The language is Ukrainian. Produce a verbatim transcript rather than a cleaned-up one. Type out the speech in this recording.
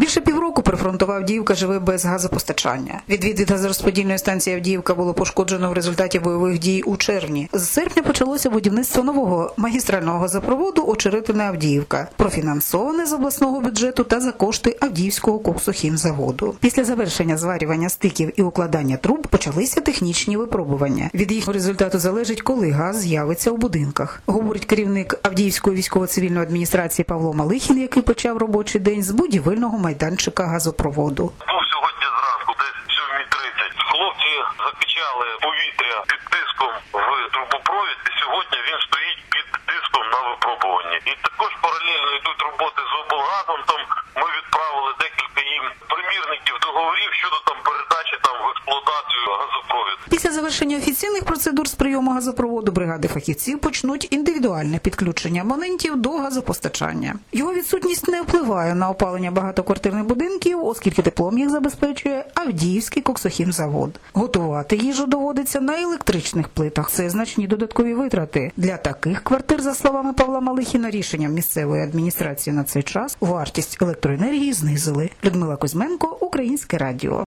Більше півроку прифронтова Авдіївка живе без газопостачання. Відвід газорозподільної станції Авдіївка було пошкоджено в результаті бойових дій у червні. З серпня почалося будівництво нового магістрального газопроводу Очеретине-Авдіївка, профінансоване з обласного бюджету та за кошти Авдіївського коксохімзаводу. Після завершення зварювання стиків і укладання труб почалися технічні випробування. Від їх результату залежить, коли газ з'явиться у будинках, говорить керівник Авдіївської військово-цивільної адміністрації Павло Малихін, який почав робочий день з будівельного майданчика газопроводу. Був сьогодні зранку, десь сьома тридцять. Хлопці закачали повітря під тиском в трубопровід, і сьогодні він стоїть під тиском на випробуванні. І також паралельно йдуть роботи з облгазом. Там ми відправили декілька їм примірників договорів щодо там передачі там в експлуатацію газопровід. Після завершення офіційних процедур з прийому газопроводу бригади фахівців почнуть індивідуальне підключення абонентів до газопостачання. Його відсутність не впливає на опалення багатоквартирних будинків, оскільки теплом їх забезпечує Авдіївський коксохімзавод. Готувати їжу доводиться на електричних плитах. Це значні додаткові витрати. Для таких квартир, за словами Павла Малихіна, рішенням місцевої адміністрації на цей час вартість електроенергії знизили. Людмила Кузьменко, Українське радіо.